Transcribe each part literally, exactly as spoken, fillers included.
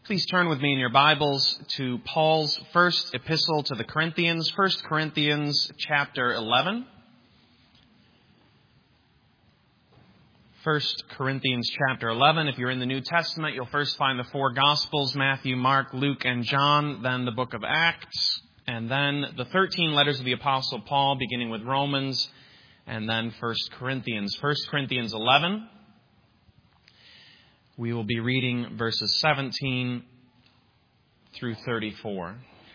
Please turn with me in your Bibles to Paul's first epistle to the Corinthians, First Corinthians chapter eleven. First Corinthians chapter eleven. If you're in the New Testament, you'll first find the four Gospels, Matthew, Mark, Luke, and John, then the book of Acts, and then the thirteen letters of the Apostle Paul, beginning with Romans, and then First Corinthians. First Corinthians eleven. We will be reading verses seventeen through thirty-four.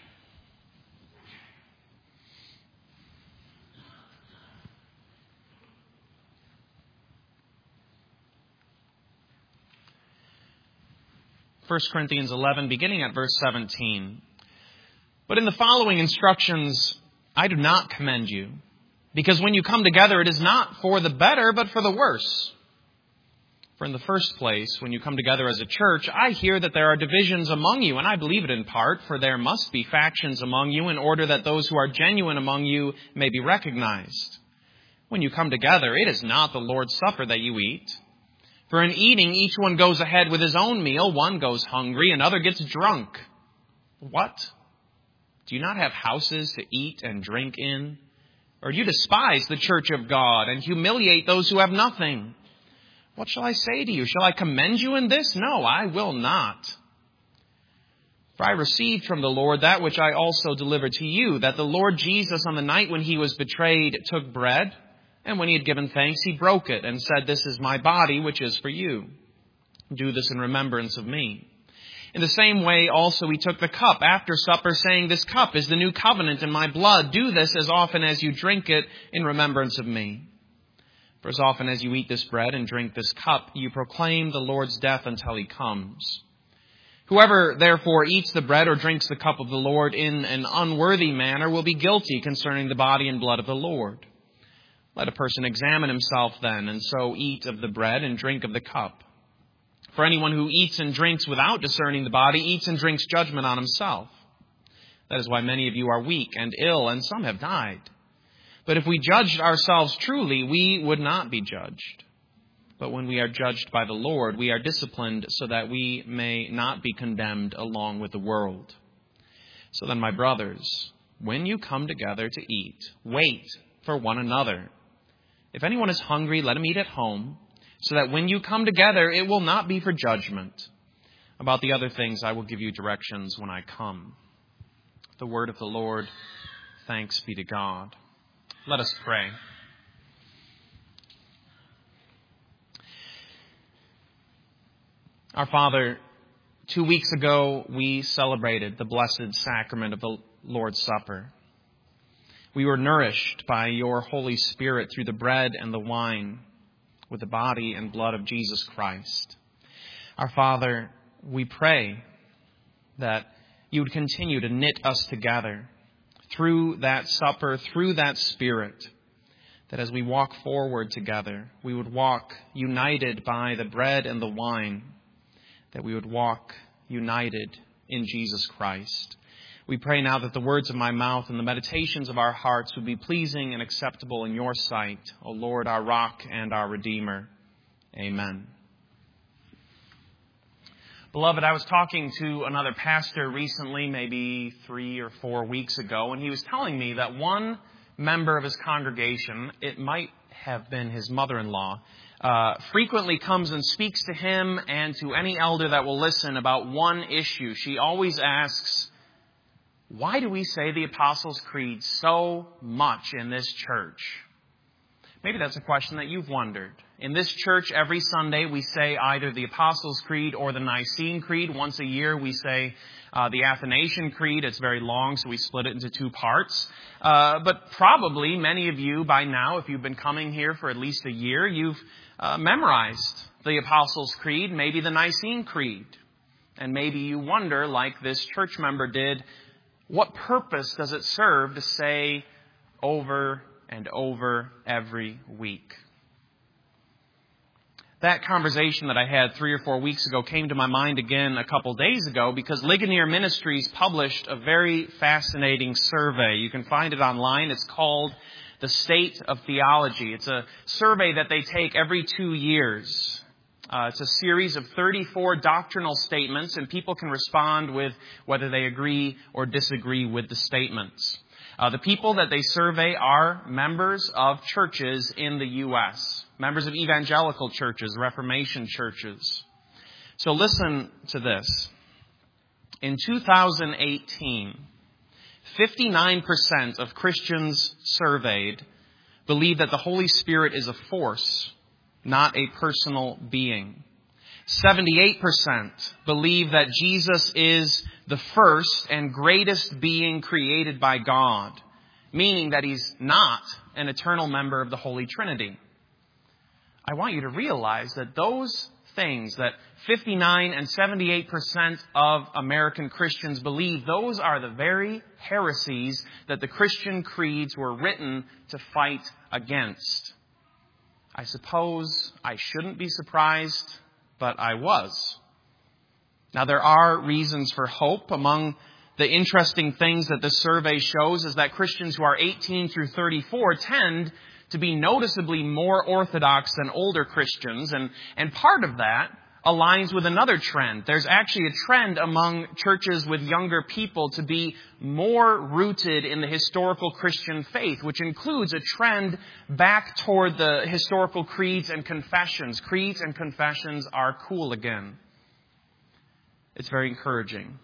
First Corinthians eleven, beginning at verse seventeen. But in the following instructions, I do not commend you, because when you come together, it is not for the better, but for the worse. For in the first place, when you come together as a church, I hear that there are divisions among you, and I believe it in part, for there must be factions among you in order that those who are genuine among you may be recognized. When you come together, it is not the Lord's Supper that you eat. For in eating, each one goes ahead with his own meal. One goes hungry, another gets drunk. What? Do you not have houses to eat and drink in? Or do you despise the church of God and humiliate those who have nothing? What shall I say to you? Shall I commend you in this? No, I will not. For I received from the Lord that which I also delivered to you, that the Lord Jesus, on the night when he was betrayed, took bread, and when he had given thanks, he broke it, and said, "This is my body, which is for you. Do this in remembrance of me." In the same way also he took the cup after supper, saying, "This cup is the new covenant in my blood. Do this as often as you drink it in remembrance of me. For as often as you eat this bread and drink this cup, you proclaim the Lord's death until he comes. Whoever therefore eats the bread or drinks the cup of the Lord in an unworthy manner will be guilty concerning the body and blood of the Lord. Let a person examine himself then, and so eat of the bread and drink of the cup. For anyone who eats and drinks without discerning the body eats and drinks judgment on himself. That is why many of you are weak and ill, and some have died. But if we judged ourselves truly, we would not be judged. But when we are judged by the Lord, we are disciplined so that we may not be condemned along with the world. So then, my brothers, when you come together to eat, wait for one another. If anyone is hungry, let him eat at home, so that when you come together, it will not be for judgment. About the other things, I will give you directions when I come." The word of the Lord. Thanks be to God. Let us pray. Our Father, two weeks ago we celebrated the blessed sacrament of the Lord's Supper. We were nourished by your Holy Spirit through the bread and the wine with the body and blood of Jesus Christ. Our Father, we pray that you would continue to knit us together through that supper, through that Spirit, that as we walk forward together, we would walk united by the bread and the wine, that we would walk united in Jesus Christ. We pray now that the words of my mouth and the meditations of our hearts would be pleasing and acceptable in your sight, O Lord, our rock and our Redeemer. Amen. Beloved, I was talking to another pastor recently, maybe three or four weeks ago, and he was telling me that one member of his congregation, it might have been his mother-in-law, uh, frequently comes and speaks to him and to any elder that will listen about one issue. She always asks, "Why do we say the Apostles' Creed so much in this church?" Maybe that's a question that you've wondered. In this church, every Sunday, we say either the Apostles' Creed or the Nicene Creed. Once a year, we say uh, the Athanasian Creed. It's very long, so we split it into two parts. Uh, but probably many of you by now, if you've been coming here for at least a year, you've uh, memorized the Apostles' Creed, maybe the Nicene Creed. And maybe you wonder, like this church member did, what purpose does it serve to say over and over every week? That conversation that I had three or four weeks ago came to my mind again a couple days ago because Ligonier Ministries published a very fascinating survey. You can find it online. It's called The State of Theology. It's a survey that they take every two years. Uh, it's a series of thirty-four doctrinal statements, and people can respond with whether they agree or disagree with the statements. Uh, the people that they survey are members of churches in the U S, members of evangelical churches, Reformation churches. So listen to this. In two thousand eighteen, fifty-nine percent of Christians surveyed believe that the Holy Spirit is a force, not a personal being. seventy-eight percent believe that Jesus is the first and greatest being created by God, meaning that he's not an eternal member of the Holy Trinity. I want you to realize that those things that fifty-nine and seventy-eight percent of American Christians believe, those are the very heresies that the Christian creeds were written to fight against. I suppose I shouldn't be surprised, but I was. Now, there are reasons for hope. Among the interesting things that this survey shows is that Christians who are eighteen through thirty-four tend to be noticeably more orthodox than older Christians, and, and part of that aligns with another trend. There's actually a trend among churches with younger people to be more rooted in the historical Christian faith, which includes a trend back toward the historical creeds and confessions. Creeds and confessions are cool again. It's very encouraging.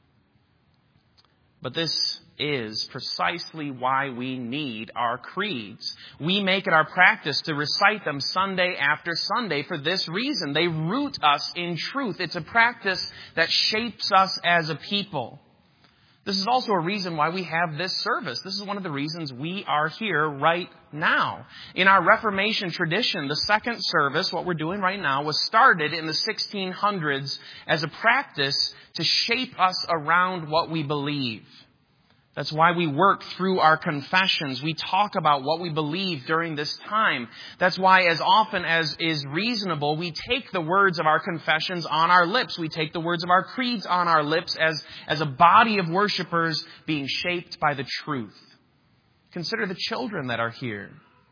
But this is precisely why we need our creeds. We make it our practice to recite them Sunday after Sunday for this reason. They root us in truth. It's a practice that shapes us as a people. This is also a reason why we have this service. This is one of the reasons we are here right now. In our Reformation tradition, the second service, what we're doing right now, was started in the sixteen hundreds as a practice to shape us around what we believe. That's why we work through our confessions. We talk about what we believe during this time. That's why as often as is reasonable, we take the words of our confessions on our lips. We take the words of our creeds on our lips as, as a body of worshipers being shaped by the truth. Consider the children that are here.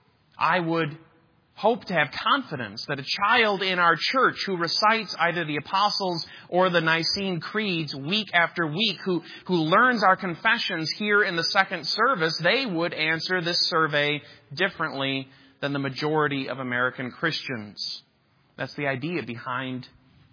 I would hope to have confidence that a child in our church who recites either the Apostles' or the Nicene creeds week after week, who, who learns our confessions here in the second service, they would answer this survey differently than the majority of American Christians. That's the idea behind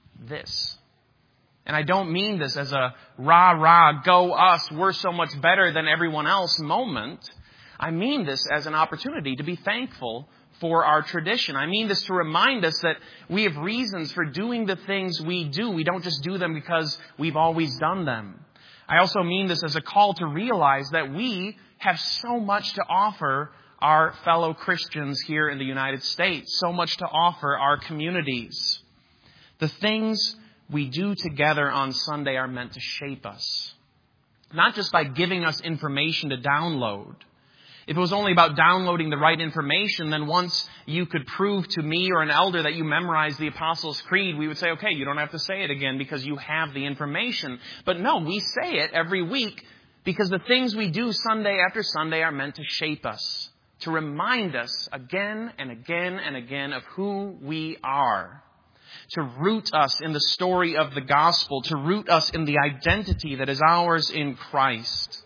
this. And I don't mean this as a rah, rah, go us, we're so much better than everyone else moment. I mean this as an opportunity to be thankful for our tradition. I mean this to remind us that we have reasons for doing the things we do. We don't just do them because we've always done them. I also mean this as a call to realize that we have so much to offer our fellow Christians here in the United States, so much to offer our communities. The things we do together on Sunday are meant to shape us, not just by giving us information to download. If it was only about downloading the right information, then once you could prove to me or an elder that you memorized the Apostles' Creed, we would say, okay, you don't have to say it again because you have the information. But no, we say it every week because the things we do Sunday after Sunday are meant to shape us, to remind us again and again and again of who we are, to root us in the story of the gospel, to root us in the identity that is ours in Christ.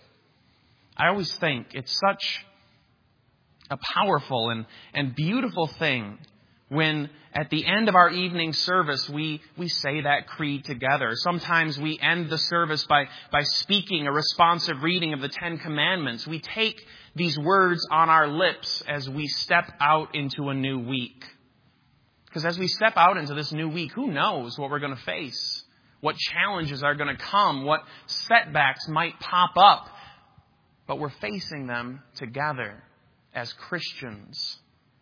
I always think it's such a powerful and, and beautiful thing when at the end of our evening service we, we say that creed together. Sometimes we end the service by, by speaking a responsive reading of the Ten Commandments. We take these words on our lips as we step out into a new week. Because as we step out into this new week, who knows what we're going to face? What challenges are going to come? What setbacks might pop up? But we're facing them together as Christians.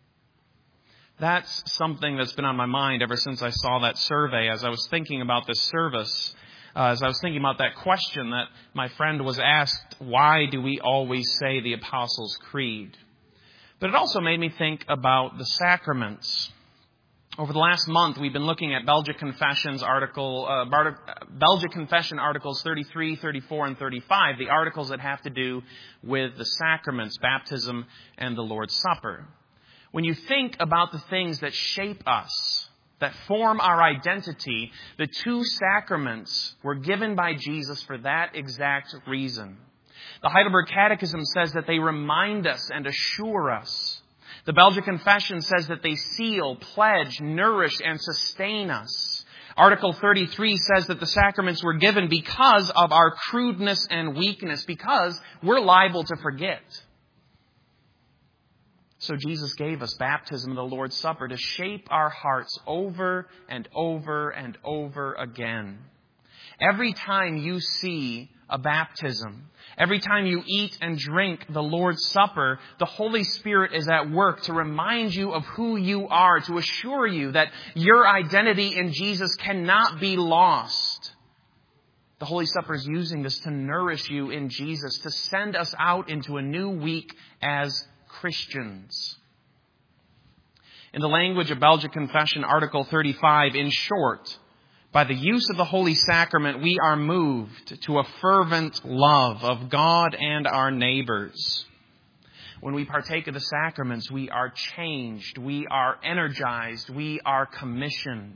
That's something that's been on my mind ever since I saw that survey. As I was thinking about this service, uh, as I was thinking about that question that my friend was asked, why do we always say the Apostles' Creed? But it also made me think about the sacraments. Over the last month, we've been looking at Belgic Confessions article, uh, Bar- Belgic Confession articles thirty-three, thirty-four, and thirty-five, the articles that have to do with the sacraments, baptism, and the Lord's Supper. When you think about the things that shape us, that form our identity, the two sacraments were given by Jesus for that exact reason. The Heidelberg Catechism says that they remind us and assure us. The Belgic Confession says that they seal, pledge, nourish, and sustain us. Article thirty-three says that the sacraments were given because of our crudeness and weakness, because we're liable to forget. So Jesus gave us baptism and the Lord's Supper to shape our hearts over and over and over again. Every time you see a baptism, every time you eat and drink the Lord's Supper, the Holy Spirit is at work to remind you of who you are, to assure you that your identity in Jesus cannot be lost. The Holy Supper is using this to nourish you in Jesus, to send us out into a new week as Christians. In the language of Belgic Confession, Article thirty-five, in short, by the use of the Holy Sacrament, we are moved to a fervent love of God and our neighbors. When we partake of the sacraments, we are changed, we are energized, we are commissioned.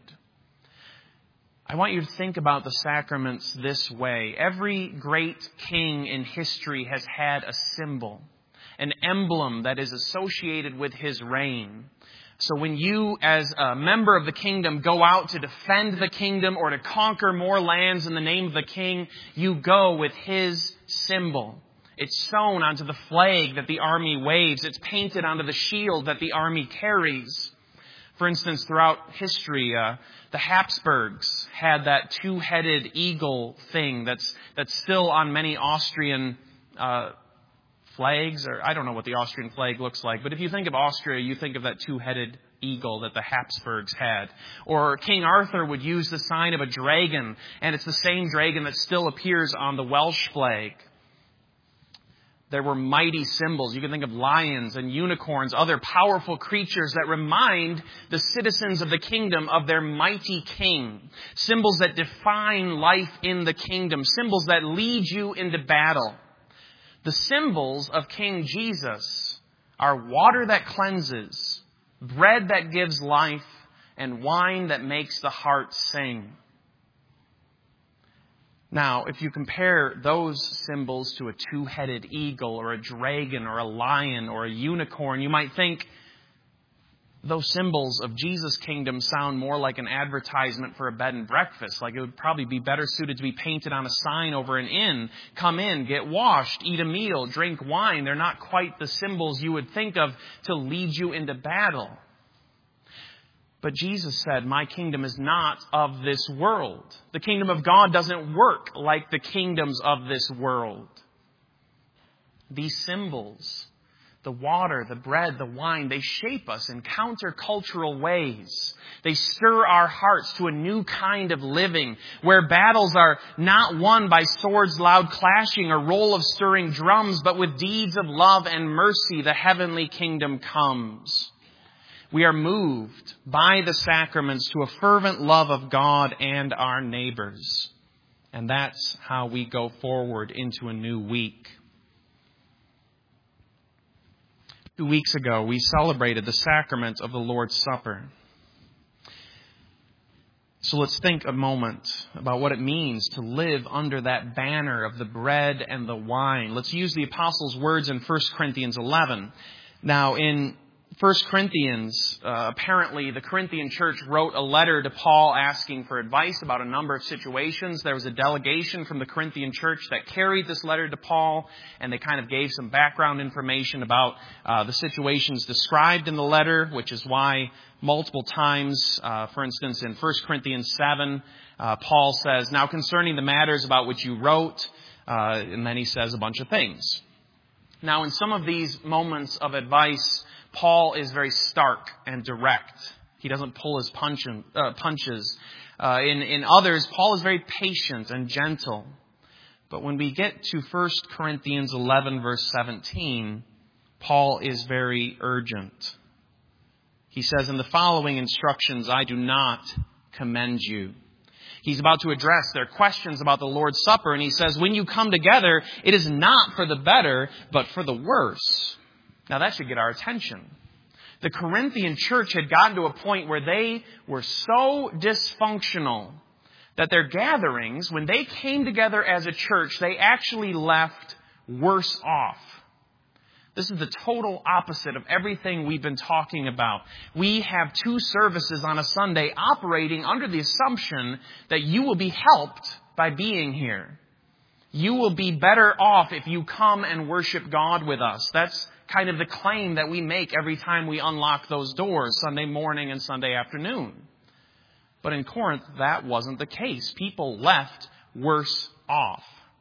I want you to think about the sacraments this way. Every great king in history has had a symbol, an emblem that is associated with his reign. So when you, as a member of the kingdom, go out to defend the kingdom or to conquer more lands in the name of the king, you go with his symbol. It's sewn onto the flag that the army waves. It's painted onto the shield that the army carries. For instance, throughout history, uh, the Habsburgs had that two-headed eagle thing that's that's still on many Austrian uh flags, or I don't know what the Austrian flag looks like, but if you think of Austria, you think of that two-headed eagle that the Habsburgs had. Or King Arthur would use the sign of a dragon, and it's the same dragon that still appears on the Welsh flag. There were mighty symbols. You can think of lions and unicorns, other powerful creatures that remind the citizens of the kingdom of their mighty king. Symbols that define life in the kingdom. Symbols that lead you into battle. The symbols of King Jesus are water that cleanses, bread that gives life, and wine that makes the heart sing. Now, if you compare those symbols to a two-headed eagle or a dragon or a lion or a unicorn, you might think those symbols of Jesus' kingdom sound more like an advertisement for a bed and breakfast. Like it would probably be better suited to be painted on a sign over an inn. Come in, get washed, eat a meal, drink wine. They're not quite the symbols you would think of to lead you into battle. But Jesus said, my kingdom is not of this world. The kingdom of God doesn't work like the kingdoms of this world. These symbols, the water, the bread, the wine, they shape us in countercultural ways. They stir our hearts to a new kind of living where battles are not won by swords loud clashing or roll of stirring drums, but with deeds of love and mercy, the heavenly kingdom comes. We are moved by the sacraments to a fervent love of God and our neighbors. And that's how we go forward into a new week. Two weeks ago, we celebrated the sacrament of the Lord's Supper. So let's think a moment about what it means to live under that banner of the bread and the wine. Let's use the Apostles' words in First Corinthians eleven. Now, in First Corinthians, uh, apparently the Corinthian church wrote a letter to Paul asking for advice about a number of situations. There was a delegation from the Corinthian church that carried this letter to Paul, and they kind of gave some background information about uh, the situations described in the letter, which is why multiple times, uh, for instance, in First Corinthians seven, uh, Paul says, now concerning the matters about which you wrote, uh, and then he says a bunch of things. Now, in some of these moments of advice, Paul is very stark and direct. He doesn't pull his punch, uh, punches. Uh, in, in others, Paul is very patient and gentle. But when we get to First Corinthians eleven, verse seventeen, Paul is very urgent. He says, in the following instructions, I do not commend you. He's about to address their questions about the Lord's Supper, and he says, when you come together, it is not for the better, but for the worse. Now that should get our attention. The Corinthian church had gotten to a point where they were so dysfunctional that their gatherings, when they came together as a church, they actually left worse off. This is the total opposite of everything we've been talking about. We have two services on a Sunday operating under the assumption that you will be helped by being here. You will be better off if you come and worship God with us. That's kind of the claim that we make every time we unlock those doors, Sunday morning and Sunday afternoon. But in Corinth, that wasn't the case. People left worse off.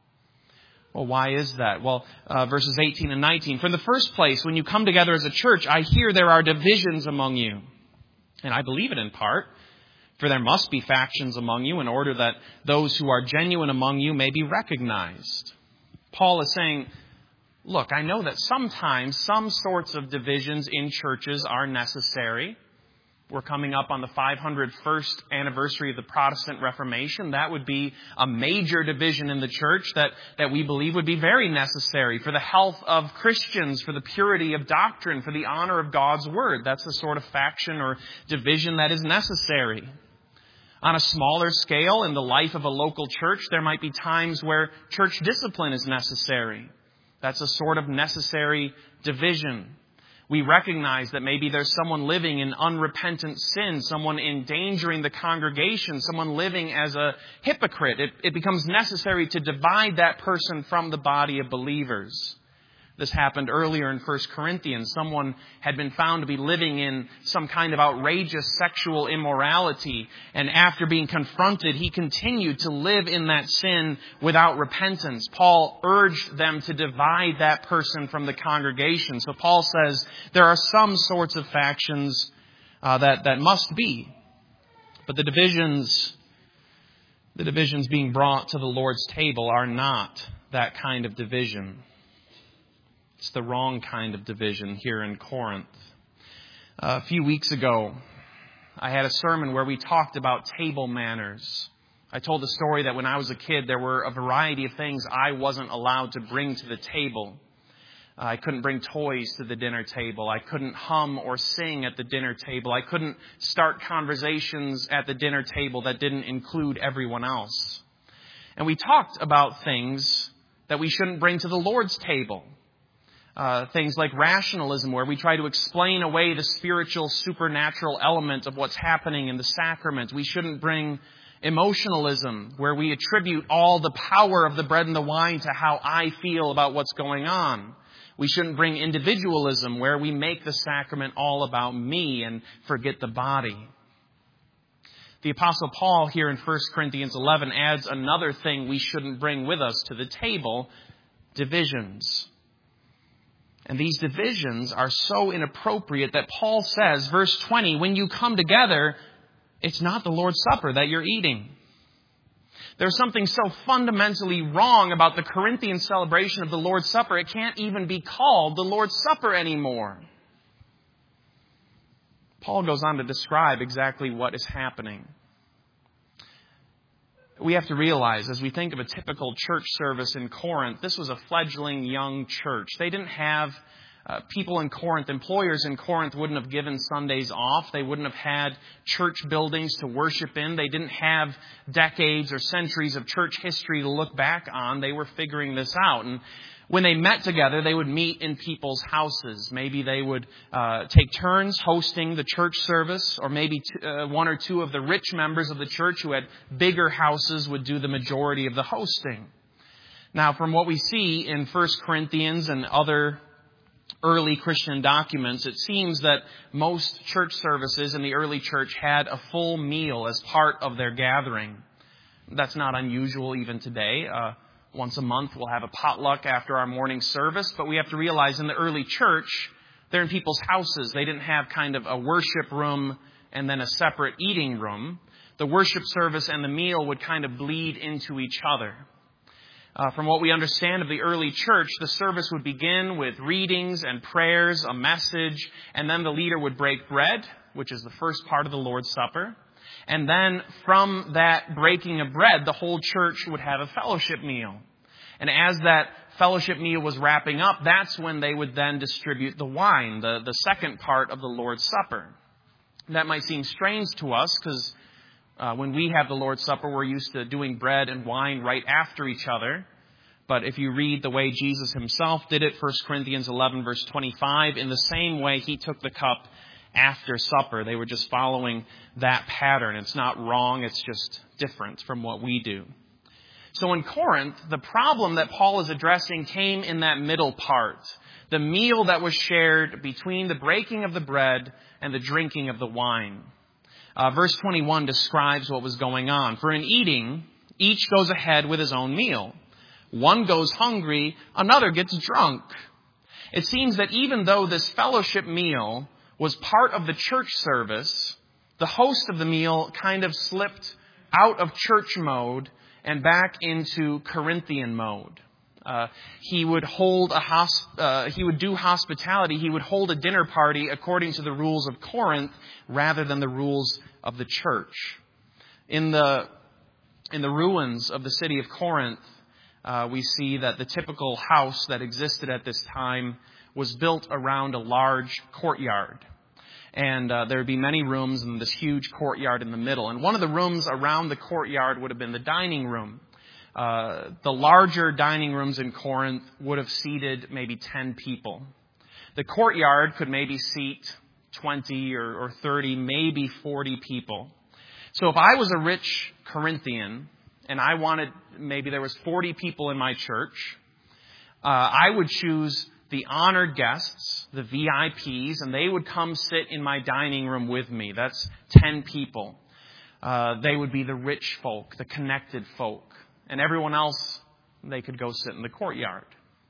Well, why is that? Well, uh, verses eighteen and nineteen. For in the first place, when you come together as a church, I hear there are divisions among you. And I believe it in part. For there must be factions among you in order that those who are genuine among you may be recognized. Paul is saying, look, I know that sometimes some sorts of divisions in churches are necessary. We're coming up on the five hundred first anniversary of the Protestant Reformation. That would be a major division in the church that, that we believe would be very necessary for the health of Christians, for the purity of doctrine, for the honor of God's Word. That's the sort of faction or division that is necessary. On a smaller scale, in the life of a local church, there might be times where church discipline is necessary. That's a sort of necessary division. We recognize that maybe there's someone living in unrepentant sin, someone endangering the congregation, someone living as a hypocrite. It, it becomes necessary to divide that person from the body of believers. This happened earlier in First Corinthians. Someone had been found to be living in some kind of outrageous sexual immorality. And after being confronted, he continued to live in that sin without repentance. Paul urged them to divide that person from the congregation. So Paul says there are some sorts of factions uh, that, that must be. But the divisions, the divisions being brought to the Lord's table are not that kind of division. It's the wrong kind of division here in Corinth. Uh, a few weeks ago, I had a sermon where we talked about table manners. I told the story that when I was a kid, there were a variety of things I wasn't allowed to bring to the table. Uh, I couldn't bring toys to the dinner table. I couldn't hum or sing at the dinner table. I couldn't start conversations at the dinner table that didn't include everyone else. And we talked about things that we shouldn't bring to the Lord's table. Uh, things like rationalism, where we try to explain away the spiritual, supernatural element of what's happening in the sacrament. We shouldn't bring emotionalism, where we attribute all the power of the bread and the wine to how I feel about what's going on. We shouldn't bring individualism, where we make the sacrament all about me and forget the body. The Apostle Paul here in First Corinthians eleven adds another thing we shouldn't bring with us to the table: divisions. And these divisions are so inappropriate that Paul says, verse twenty, when you come together, it's not the Lord's Supper that you're eating. There's something so fundamentally wrong about the Corinthian celebration of the Lord's Supper, it can't even be called the Lord's Supper anymore. Paul goes on to describe exactly what is happening. We have to realize, as we think of a typical church service in Corinth, this was a fledgling young church. They didn't have uh, people in Corinth, employers in Corinth wouldn't have given Sundays off. They wouldn't have had church buildings to worship in. They didn't have decades or centuries of church history to look back on. They were figuring this out. And when they met together, they would meet in people's houses. Maybe they would uh, take turns hosting the church service, or maybe t- uh, one or two of the rich members of the church who had bigger houses would do the majority of the hosting. Now, from what we see in First Corinthians and other early Christian documents, it seems that most church services in the early church had a full meal as part of their gathering. That's not unusual even today. Uh, Once a month, we'll have a potluck after our morning service. But we have to realize in the early church, they're in people's houses. They didn't have kind of a worship room and then a separate eating room. The worship service and the meal would kind of bleed into each other. Uh, from what we understand of the early church, the service would begin with readings and prayers, a message, and then the leader would break bread, which is the first part of the Lord's Supper. And then from that breaking of bread, the whole church would have a fellowship meal. And as that fellowship meal was wrapping up, that's when they would then distribute the wine, the, the second part of the Lord's Supper. That might seem strange to us because uh, when we have the Lord's Supper, we're used to doing bread and wine right after each other. But if you read the way Jesus himself did it, First Corinthians eleven, verse twenty-five, in the same way he took the cup after supper. They were just following that pattern. It's not wrong, it's just different from what we do. So in Corinth, the problem that Paul is addressing came in that middle part, the meal that was shared between the breaking of the bread and the drinking of the wine. Uh, verse twenty-one describes what was going on. For in eating, each goes ahead with his own meal. One goes hungry, another gets drunk. It seems that even though this fellowship meal was part of the church service, the host of the meal kind of slipped out of church mode and back into Corinthian mode. Uh, he would hold a hosp- uh, he would do hospitality. He would hold a dinner party according to the rules of Corinth rather than the rules of the church. In the in the ruins of the city of Corinth, uh, we see that the typical house that existed at this time was built around a large courtyard. And uh, there would be many rooms in this huge courtyard in the middle. And one of the rooms around the courtyard would have been the dining room. Uh, the larger dining rooms in Corinth would have seated maybe ten people. The courtyard could maybe seat twenty or, or thirty, maybe forty people. So if I was a rich Corinthian and I wanted, maybe there was forty people in my church, uh, I would choose the honored guests, the V I Ps, and they would come sit in my dining room with me. That's ten people. Uh, they would be the rich folk, the connected folk. And everyone else, they could go sit in the courtyard.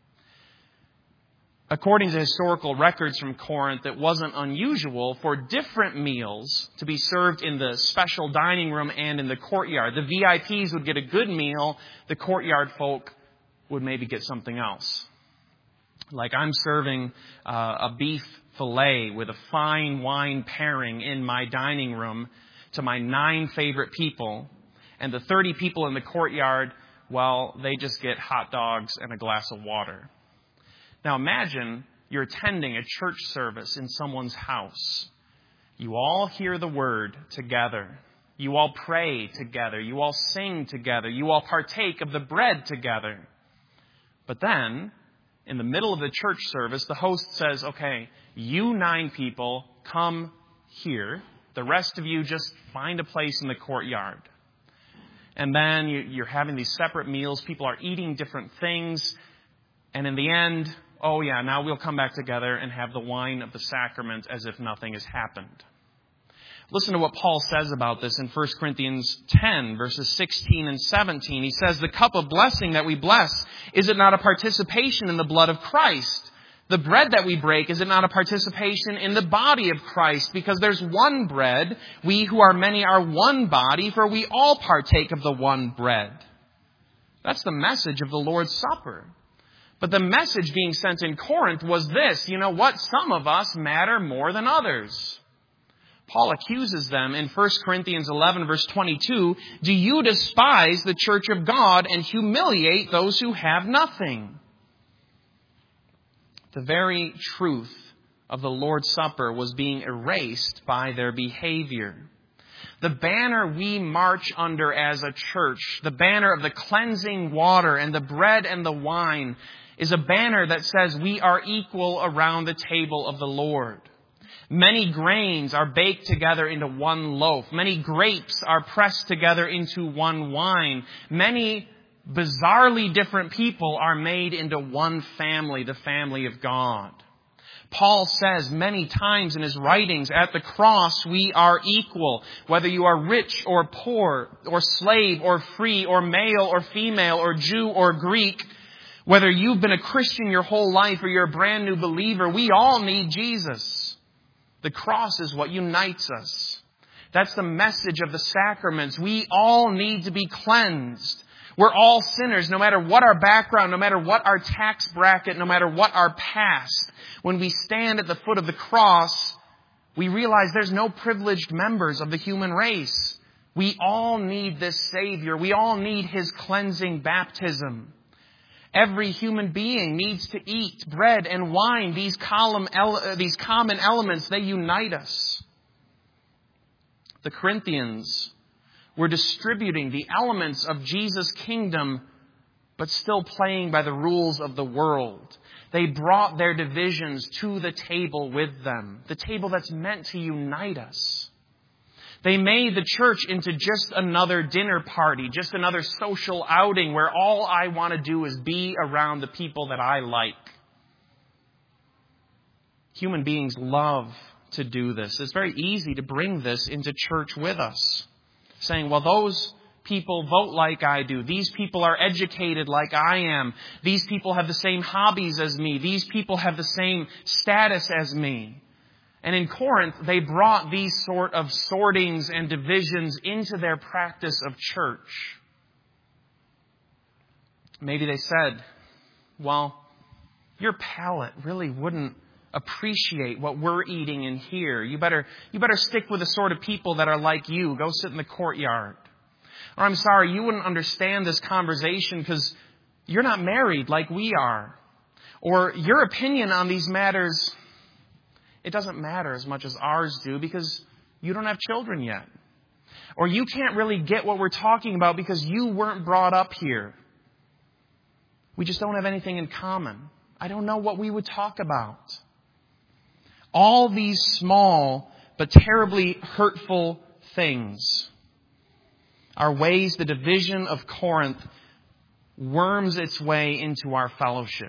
According to historical records from Corinth, it wasn't unusual for different meals to be served in the special dining room and in the courtyard. The V I Ps would get a good meal. The courtyard folk would maybe get something else. Like I'm serving uh, a beef fillet with a fine wine pairing in my dining room to my nine favorite people. And the thirty people in the courtyard, well, they just get hot dogs and a glass of water. Now imagine you're attending a church service in someone's house. You all hear the word together. You all pray together. You all sing together. You all partake of the bread together. But then, in the middle of the church service, the host says, okay, you nine people come here. The rest of you just find a place in the courtyard. And then you're having these separate meals. People are eating different things. And in the end, oh yeah, now we'll come back together and have the wine of the sacrament as if nothing has happened. Listen to what Paul says about this in First Corinthians ten, verses sixteen and seventeen. He says, the cup of blessing that we bless, is it not a participation in the blood of Christ? The bread that we break, is it not a participation in the body of Christ? Because there's one bread. We who are many are one body, for we all partake of the one bread. That's the message of the Lord's Supper. But the message being sent in Corinth was this: you know what? Some of us matter more than others. Paul accuses them in First Corinthians eleven, verse twenty-two, do you despise the church of God and humiliate those who have nothing? The very truth of the Lord's Supper was being erased by their behavior. The banner we march under as a church, the banner of the cleansing water and the bread and the wine, is a banner that says we are equal around the table of the Lord. Many grains are baked together into one loaf. Many grapes are pressed together into one wine. Many bizarrely different people are made into one family, the family of God. Paul says many times in his writings, at the cross we are equal. Whether you are rich or poor, or slave or free, or male or female, or Jew or Greek, whether you've been a Christian your whole life or you're a brand new believer, we all need Jesus. The cross is what unites us. That's the message of the sacraments. We all need to be cleansed. We're all sinners, no matter what our background, no matter what our tax bracket, no matter what our past. When we stand at the foot of the cross, we realize there's no privileged members of the human race. We all need this Savior. We all need His cleansing baptism. Every human being needs to eat bread and wine. These, column, these common elements, they unite us. The Corinthians were distributing the elements of Jesus' kingdom, but still playing by the rules of the world. They brought their divisions to the table with them, the table that's meant to unite us. They made the church into just another dinner party, just another social outing where all I want to do is be around the people that I like. Human beings love to do this. It's very easy to bring this into church with us, saying, well, those people vote like I do. These people are educated like I am. These people have the same hobbies as me. These people have the same status as me. And in Corinth, they brought these sort of sortings and divisions into their practice of church. Maybe they said, well, your palate really wouldn't appreciate what we're eating in here. You better, you better stick with the sort of people that are like you. Go sit in the courtyard. Or I'm sorry, you wouldn't understand this conversation because you're not married like we are. Or your opinion on these matters, it doesn't matter as much as ours do because you don't have children yet. Or you can't really get what we're talking about because you weren't brought up here. We just don't have anything in common. I don't know what we would talk about. All these small but terribly hurtful things are ways the division of Corinth worms its way into our fellowship.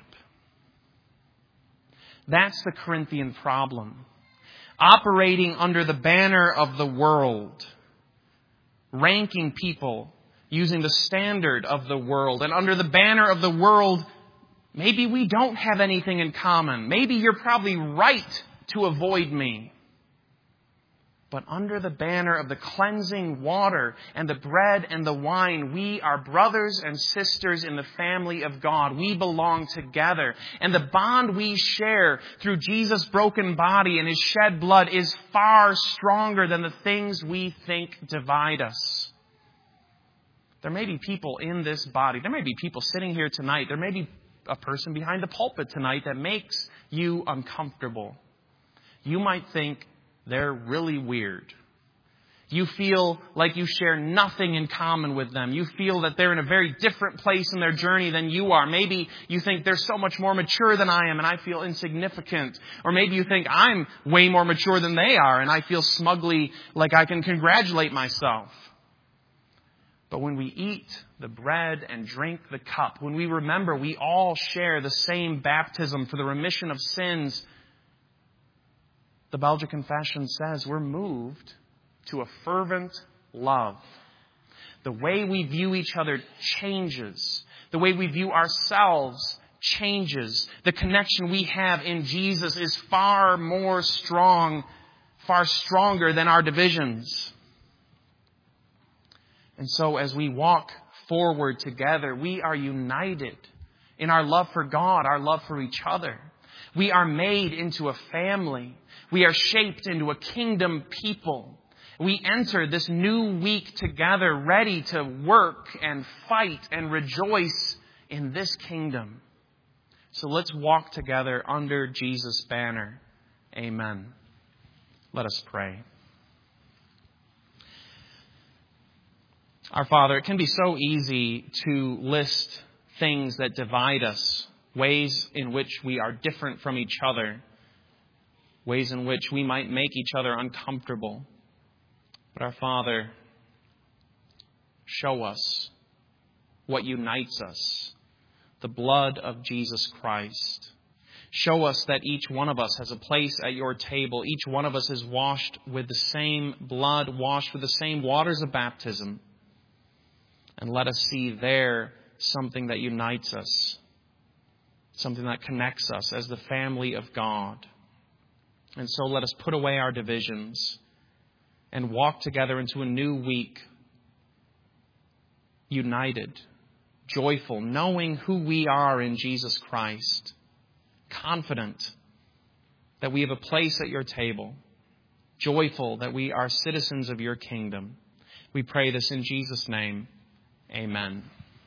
That's the Corinthian problem. Operating under the banner of the world, ranking people using the standard of the world, and under the banner of the world, maybe we don't have anything in common. Maybe you're probably right to avoid me. But under the banner of the cleansing water and the bread and the wine, we are brothers and sisters in the family of God. We belong together. And the bond we share through Jesus' broken body and His shed blood is far stronger than the things we think divide us. There may be people in this body. There may be people sitting here tonight. There may be a person behind the pulpit tonight that makes you uncomfortable. You might think they're really weird. You feel like you share nothing in common with them. You feel that they're in a very different place in their journey than you are. Maybe you think they're so much more mature than I am and I feel insignificant. Or maybe you think I'm way more mature than they are and I feel smugly like I can congratulate myself. But when we eat the bread and drink the cup, when we remember we all share the same baptism for the remission of sins, the Belgian Confession says we're moved to a fervent love. The way we view each other changes. The way we view ourselves changes. The connection we have in Jesus is far more strong, far stronger than our divisions. And so as we walk forward together, we are united in our love for God, our love for each other. We are made into a family. We are shaped into a kingdom people. We enter this new week together ready to work and fight and rejoice in this kingdom. So let's walk together under Jesus' banner. Amen. Let us pray. Our Father, it can be so easy to list things that divide us, ways in which we are different from each other, ways in which we might make each other uncomfortable. But our Father, show us what unites us, the blood of Jesus Christ. Show us that each one of us has a place at your table. Each one of us is washed with the same blood, washed with the same waters of baptism. And let us see there something that unites us, something that connects us as the family of God. And so let us put away our divisions and walk together into a new week, united, joyful, knowing who we are in Jesus Christ, confident that we have a place at your table, joyful that we are citizens of your kingdom. We pray this in Jesus' name. Amen.